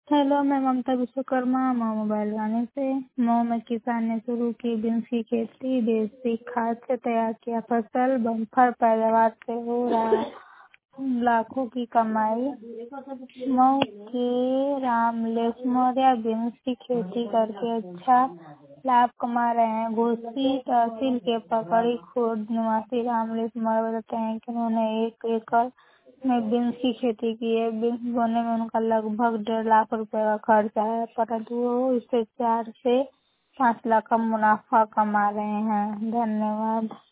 Hello, मैं ममता Vishwakarma Mau mobile गाने से। मऊ में किसान ने शुरू की बीन्स की खेती। देसी खाद से तैयार किया फसल, बम्पर पैदावार से हो रहा लाखों की कमाई। मऊ के रामलेश मौर्य बीन्स की खेती करके अच्छा लाभ कमा रहे हैं। घोसी तहसील के पकड़ी खुर्द निवासी रामलेश मौर्य बताते हैं कि उन्होंने 1 एकड़ में बीन्स की खेती की है। बीन्स बोने में उनका लगभग 1.5 लाख रुपए का खर्च आया, परंतु वो इससे 4 से 5 लाख का मुनाफा कमा रहे हैं। धन्यवाद।